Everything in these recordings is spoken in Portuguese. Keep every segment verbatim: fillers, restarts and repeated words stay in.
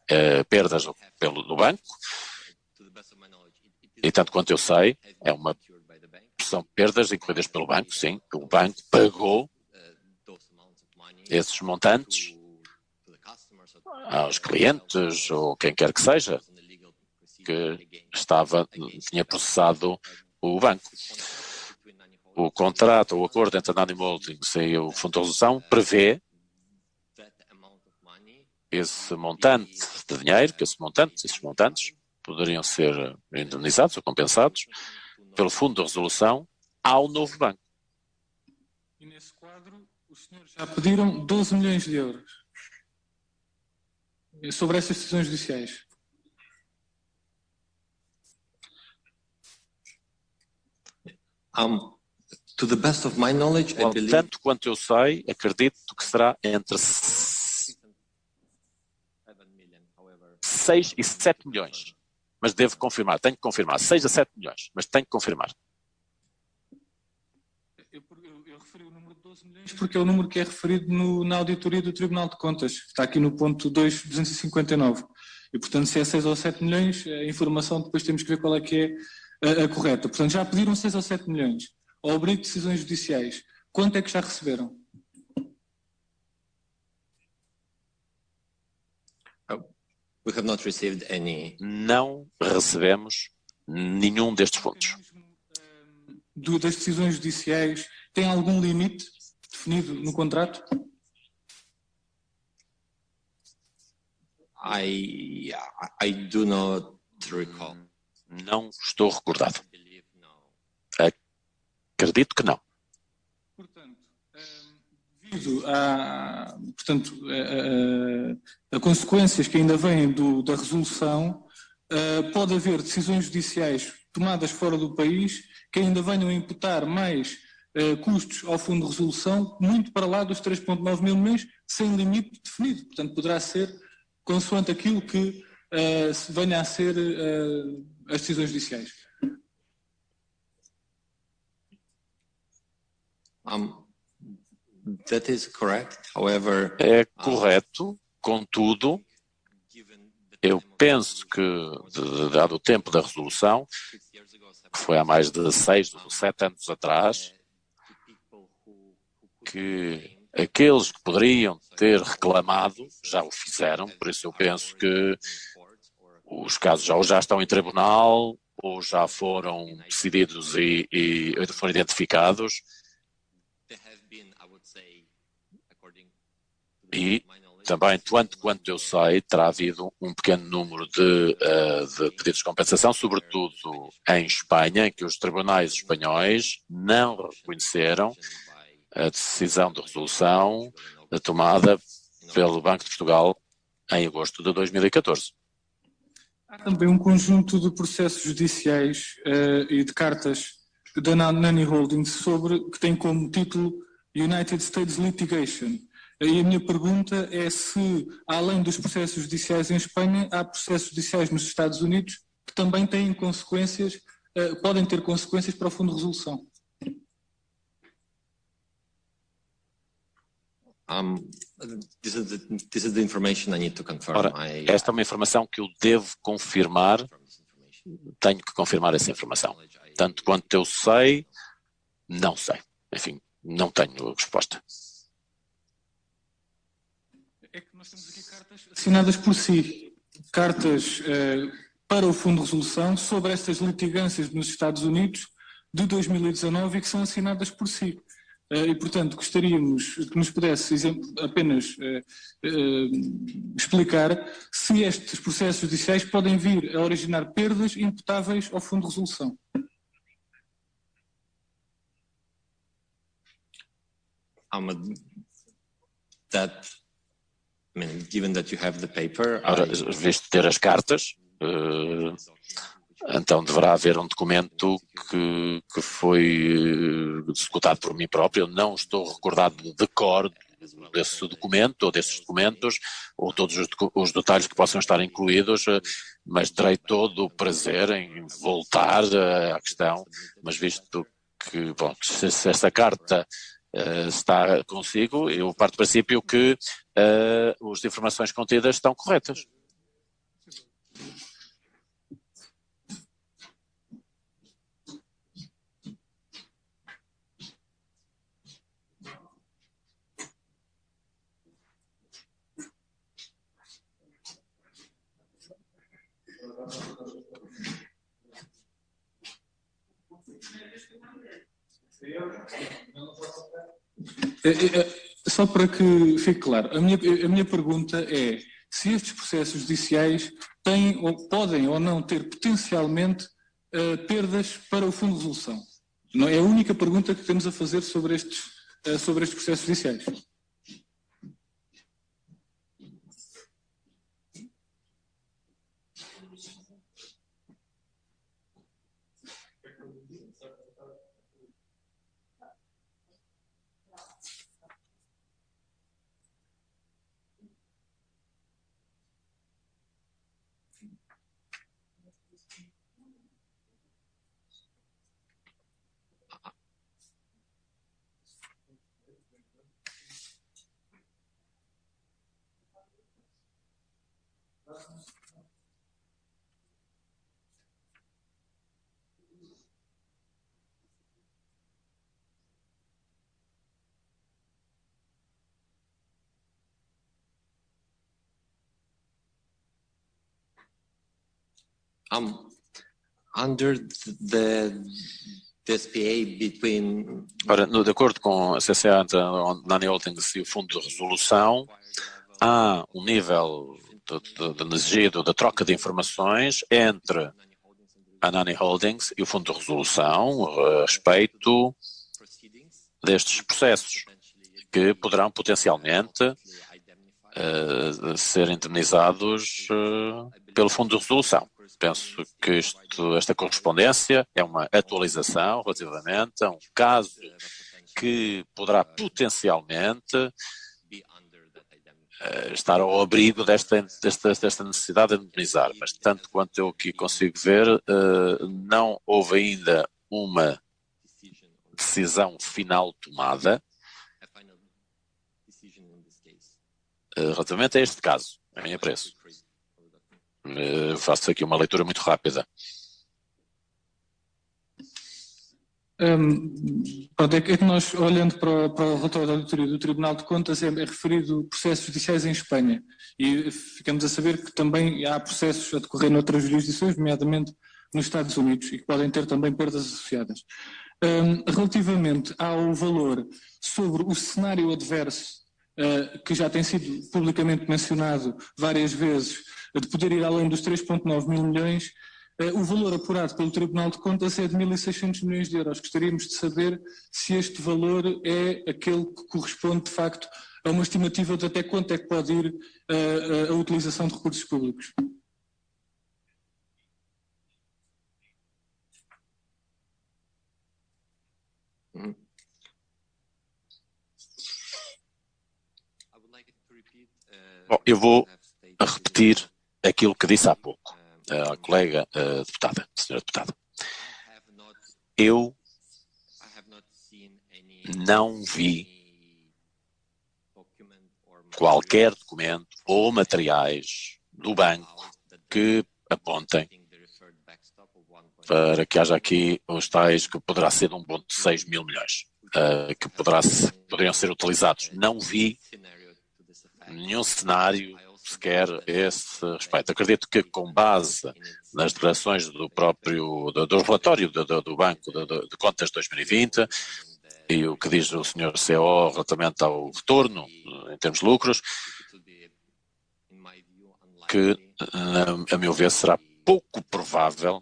uh, perdas pelo, do banco, e tanto quanto eu sei, é uma, são perdas incluídas pelo banco, sim, que o banco pagou esses montantes aos clientes ou quem quer que seja que estava, tinha processado o banco. O contrato, o acordo entre a Nani Holdings e o Fundo de Resolução prevê esse montante de dinheiro, que esse montante, esses montantes poderiam ser indemnizados ou compensados pelo Fundo de Resolução ao novo banco. E nesse quadro, os senhores já pediram doze milhões de euros sobre essas decisões judiciais. Um, to the best of my knowledge, I believe... Tanto quanto eu sei, acredito que será entre seis e sete milhões. Mas devo confirmar, tenho que confirmar. seis a sete milhões, mas tenho que confirmar. Eu, eu, eu referi o número de doze milhões porque é o número que é referido no, na auditoria do Tribunal de Contas. Está aqui no ponto dois mil duzentos e cinquenta e nove. E, portanto, se é seis ou sete milhões, a informação depois temos que ver qual é que é a, a correta. Portanto, já pediram seis ou sete milhões. Ao abrigo de decisões judiciais, quanto é que já receberam? We have not received any. Não recebemos nenhum destes fundos. Do, das decisões judiciais, tem algum limite definido no contrato? I, I do not recall. Não estou recordado. Acredito que não. Portanto, devido a, portanto, a, a, a consequências que ainda vêm do, da resolução, pode haver decisões judiciais tomadas fora do país que ainda venham a imputar mais custos ao Fundo de Resolução, muito para lá dos três vírgula nove mil milhões, sem limite definido. Portanto, poderá ser consoante aquilo que uh, venha a ser uh, as decisões judiciais. Um, that is correct. However, é correto, contudo, eu penso que, dado o tempo da resolução, que foi há mais de seis ou sete anos atrás, que aqueles que poderiam ter reclamado já o fizeram, por isso eu penso que os casos já, ou já estão em tribunal, ou já foram decididos e, e foram identificados. E também, tanto quanto eu sei, terá havido um pequeno número de, uh, de pedidos de compensação, sobretudo em Espanha, em que os tribunais espanhóis não reconheceram a decisão de resolução tomada pelo Banco de Portugal em agosto de dois mil e catorze. Há também um conjunto de processos judiciais uh, e de cartas da Nani Holdings sobre, que tem como título United States Litigation. E a minha pergunta é se, além dos processos judiciais em Espanha, há processos judiciais nos Estados Unidos que também têm consequências, uh, podem ter consequências para o Fundo de Resolução. Um, this is the, this is the information I need to confirm. Ora, I, esta é uma informação que eu devo confirmar, tenho que confirmar essa informação. Tanto quanto eu sei, não sei. Enfim, não tenho resposta. É que nós temos aqui cartas assinadas por si, cartas eh, para o Fundo de Resolução sobre estas litigâncias nos Estados Unidos de dois mil e dezanove e que são assinadas por si. Uh, e, portanto, gostaríamos que nos pudesse apenas uh, uh, explicar se estes processos judiciais podem vir a originar perdas imputáveis ao Fundo de Resolução. Um, that, I mean, given that you have the paper, Ora, I... visto ter as cartas, uh, então deverá haver um documento que, que foi executado por mim próprio. Eu não estou recordado de cor desse documento ou desses documentos ou todos os, os detalhes que possam estar incluídos, mas terei todo o prazer em voltar à questão, mas visto que, bom, se, se essa carta uh, está consigo, eu parto do princípio que uh, as informações contidas estão corretas. Só para que fique claro, a minha, a minha pergunta é se estes processos judiciais têm ou podem ou não ter potencialmente uh, perdas para o Fundo de Resolução. Não é a única pergunta que temos a fazer sobre estes, uh, sobre estes processos judiciais. Um, under the, the S P A between... Ora, no, de acordo com a C C A, a Nani Holdings e o Fundo de Resolução, há um nível de, de, de exigido da troca de informações entre a Nani Holdings e o Fundo de Resolução a respeito destes processos, que poderão potencialmente uh, ser indemnizados uh, pelo Fundo de Resolução. Penso que isto, esta correspondência é uma atualização relativamente a um caso que poderá potencialmente uh, estar ao abrigo desta, desta, desta necessidade de indemnizar, mas tanto quanto eu aqui consigo ver, uh, não houve ainda uma decisão final tomada uh, relativamente a este caso, a minha preço. Uh, faço aqui uma leitura muito rápida. Um, pronto, é que nós, olhando para, para o relatório da auditoria do Tribunal de Contas, é, é referido processos judiciais em Espanha e ficamos a saber que também há processos a decorrer noutras jurisdições, nomeadamente nos Estados Unidos, e que podem ter também perdas associadas. Um, relativamente ao valor sobre o cenário adverso, uh, que já tem sido publicamente mencionado várias vezes, de poder ir além dos três vírgula nove mil milhões, uh, o valor apurado pelo Tribunal de Contas é de mil e seiscentos milhões de euros. Gostaríamos de saber se este valor é aquele que corresponde, de facto, a uma estimativa de até quanto é que pode ir uh, a utilização de recursos públicos. Bom, eu vou repetir aquilo que disse há pouco a colega a deputada, a senhora deputada. Eu não vi qualquer documento ou materiais do banco que apontem para que haja aqui os tais que poderá ser de um vírgula seis mil milhões, uh, que poderá, poderiam ser utilizados. Não vi nenhum cenário sequer a esse respeito. Acredito que, com base nas declarações do próprio, do, do relatório do, do, do Banco de, de, de Contas de dois mil e vinte e o que diz o senhor C E O relativamente ao retorno em termos de lucros, que, a meu ver, será pouco provável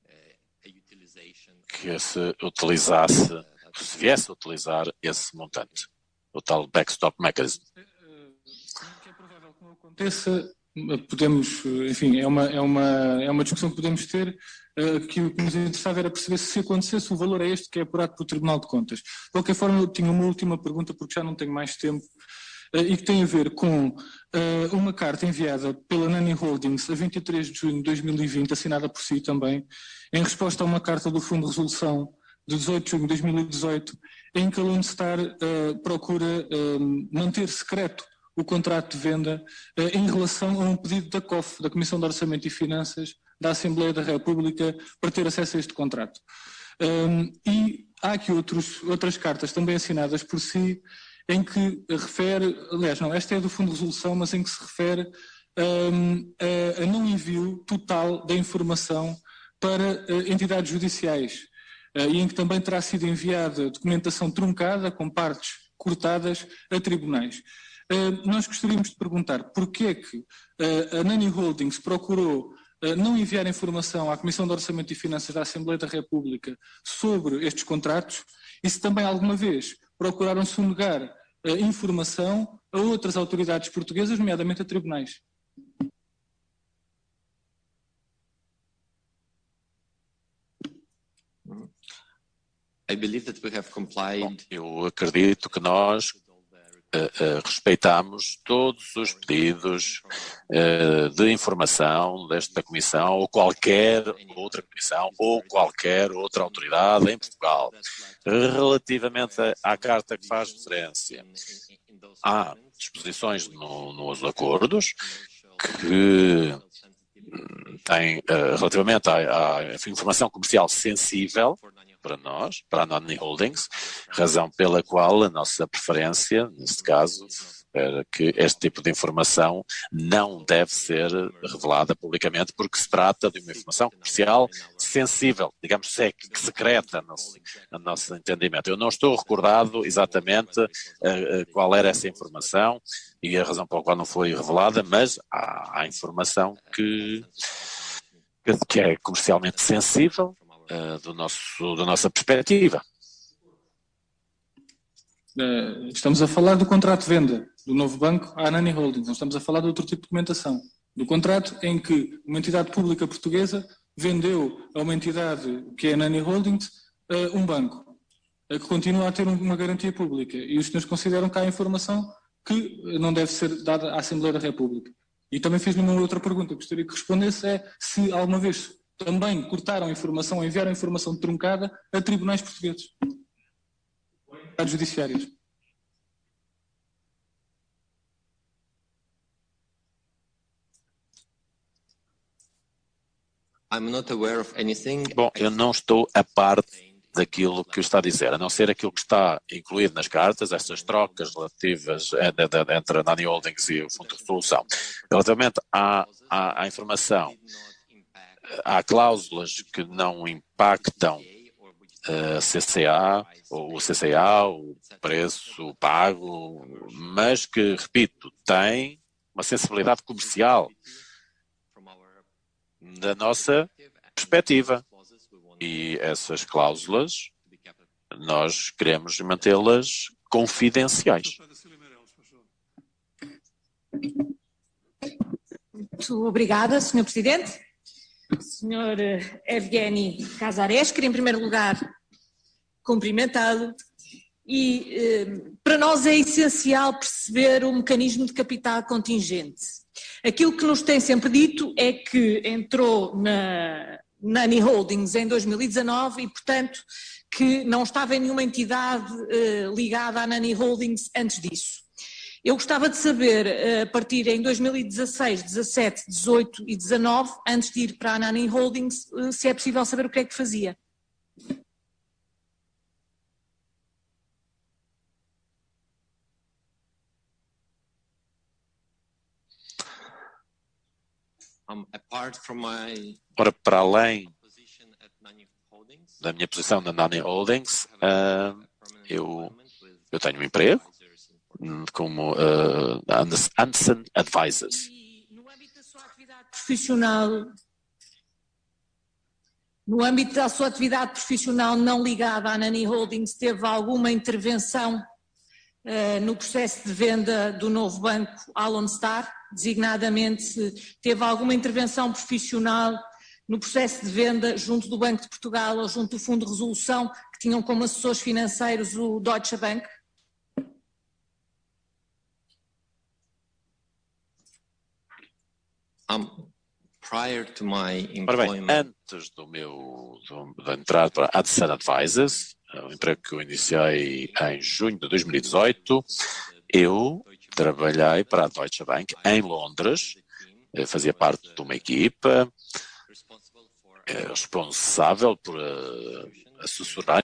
que se utilizasse, se viesse a utilizar esse montante, o tal backstop mechanism. Que é provável que não aconteça, podemos, enfim, é uma, é uma, é uma discussão que podemos ter, que o que nos interessava era perceber se acontecesse o valor é este que é apurado pelo Tribunal de Contas. De qualquer forma, eu tinha uma última pergunta, porque já não tenho mais tempo, e que tem a ver com uh, uma carta enviada pela Nani Holdings a vinte e três de junho de dois mil e vinte, assinada por si também, em resposta a uma carta do Fundo de Resolução de dezoito de junho de dois mil e dezoito, em que a Lone Star uh, procura uh, manter secreto o contrato de venda uh, em relação a um pedido da C O F, da Comissão de Orçamento e Finanças, da Assembleia da República, para ter acesso a este contrato. Um, e há aqui outros, outras cartas também assinadas por si, em que refere, aliás, não, esta é do Fundo de Resolução, mas em que se refere um, a, a não envio total da informação para uh, entidades judiciais. e em que também terá sido enviada documentação truncada com partes cortadas a tribunais. Nós gostaríamos de perguntar porquê é que a Nani Holdings procurou não enviar informação à Comissão de Orçamento e Finanças da Assembleia da República sobre estes contratos e se também alguma vez procuraram sonegar informação a outras autoridades portuguesas, nomeadamente a tribunais. I believe that we have complied. Bom, eu acredito que nós uh, uh, respeitamos todos os pedidos uh, de informação desta Comissão ou qualquer outra Comissão ou qualquer outra autoridade em Portugal. Relativamente à carta que faz referência, há disposições no, nos acordos que têm, uh, relativamente à, à informação comercial sensível, para nós, para a Nani Holdings, razão pela qual a nossa preferência, neste caso, era que este tipo de informação não deve ser revelada publicamente, porque se trata de uma informação comercial sensível, digamos, secreta, no, no nosso entendimento. Eu não estou recordado exatamente uh, uh, qual era essa informação e a razão pela qual não foi revelada, mas há, há informação que, que é comercialmente sensível, Uh, do nosso, da nossa perspectiva. Uh, estamos a falar do contrato de venda do novo banco à Nani Holdings, não estamos a falar de outro tipo de documentação. Do contrato em que uma entidade pública portuguesa vendeu a uma entidade que é a Nani Holdings uh, um banco, uh, que continua a ter um, uma garantia pública. E os senhores consideram que há informação que não deve ser dada à Assembleia da República. E também fiz-lhe uma outra pergunta, gostaria que respondesse, é se alguma vez também cortaram informação ou enviaram informação truncada a tribunais portugueses, ou entidades judiciárias. I'm not aware of anything. Bom, eu não estou a parte daquilo que está a dizer, a não ser aquilo que está incluído nas cartas, estas trocas relativas entre a Nani Holdings e o Fundo de Resolução. Relativamente à, à, à informação, há cláusulas que não impactam a C C A, ou o C C A, o preço pago, mas que, repito, tem uma sensibilidade comercial da nossa perspectiva. E essas cláusulas, nós queremos mantê-las confidenciais. Muito obrigada, senhor Presidente. senhor Evgeny Casares, queria em primeiro lugar cumprimentá-lo e eh, para nós é essencial perceber o mecanismo de capital contingente. Aquilo que nos tem sempre dito é que entrou na Nani Holdings em dois mil e dezanove e, portanto, que não estava em nenhuma entidade eh, ligada à Nani Holdings antes disso. Eu gostava de saber, a partir em dois mil e dezasseis, dezassete, dezoito e dezanove, antes de ir para a Nani Holdings, se é possível saber o que é que fazia. Um, apart from my Ora, para além da minha posição na Nani Holdings, uh, eu, eu tenho um emprego como uh, Anderson Advisors. E no âmbito da sua atividade profissional, no âmbito da sua atividade profissional não ligada à Nani Holdings, teve alguma intervenção uh, no processo de venda do novo banco Alon Star? Designadamente, teve alguma intervenção profissional no processo de venda junto do Banco de Portugal ou junto do Fundo de Resolução, que tinham como assessores financeiros o Deutsche Bank? Um, prior to my Ora bem, employment, antes do meu do, da entrada para a Anderson Advisors, um emprego que eu iniciei em junho de dois mil e dezoito, eu trabalhei para a Deutsche Bank em Londres, fazia parte de uma equipa responsável por assessorar